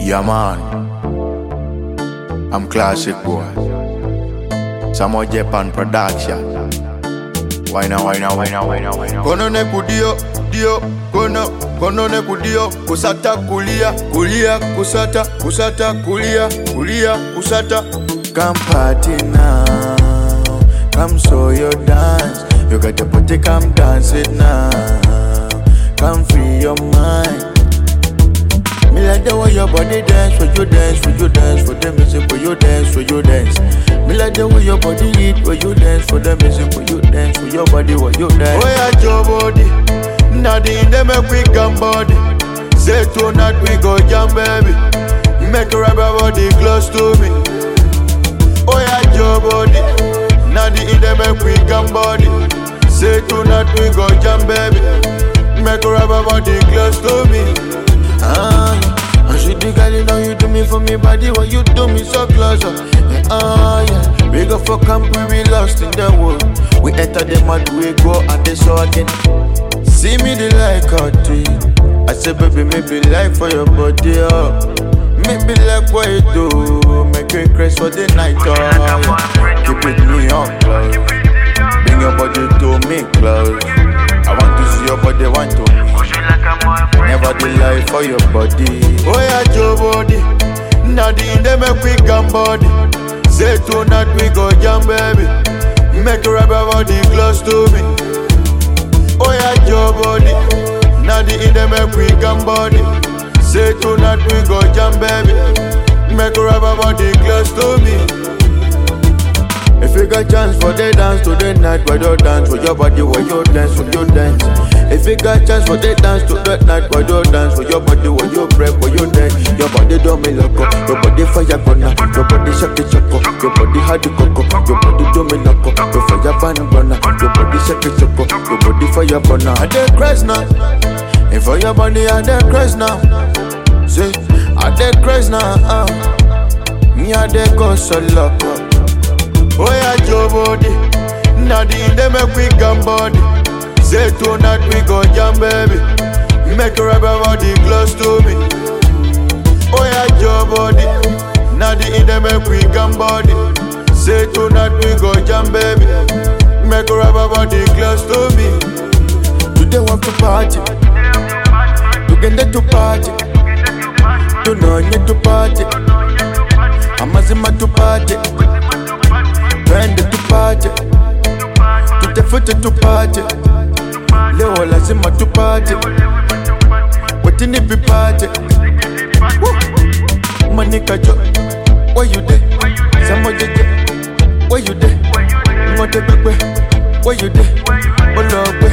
Yeah man, I'm classic boy. Samo Japan production. Why now? Kono ne kudio, dio, kono ne kudio. Kusata kulia, kusata kulia, kusata. Come party now, come show your dance. You got the body, come dance it now. Come free your mind. Me like the way your body dance, when you dance, for the music, when you dance, Me like the way your body eat, when you dance, for the music, when you dance, for your body, when you dance. Oh yeah, your body, nothing in them make we come body. Say tonight we go jam baby, make your body close to me. Oh yeah, your body, nothing in them make we come body. Say tonight we go jam baby, make your body close to me. I should be girl, you know you do me for me body, what you do me so close. Yeah. We go for camp, we be lost in the world. We enter the mud, we go and they saw again. See me the like out I say baby, maybe like for your body, maybe like what you do, make you crazy for the night, Keep it me on close, bring your body to me close. I want to see your body, want to never delay for your body. Oh yeah, your body, nothing they make we come body. Say tonight we go jam baby, make your body close to me. Oh yeah, your body, nothing they make we come body. Say tonight we go jam baby, make your body close to me. If you got chance for the dance to the night, why you dance for your body, why you dance, why you dance. If you got chance for the dance to the night, why you dance for your body, why you break, why you dance. Your body don't me loco, your body fire burner, your body shake the choco, your body hard the coco, your body don't me loco, your fire burner, your body shake the choco, your body fire burner. I dey crazy now, and for your body I dey crazy now. Say I dey crazy now, me I dey go so loco. Oh yeah, your body, nothing they make we come body. Say tonight we go jam baby, make your body close to me. Oh yeah, your body, nothing they make we come body. Say tonight we go jam baby, make your body close to me. Today want to party, together to party, tonight to party, Amazima to party. Twende tupate, tutafute tupate, leo lazima tupate, watini pipate. Manika jo, where you dey? Samo jeje, where you dey? Ngote pepe, where you dey? Olo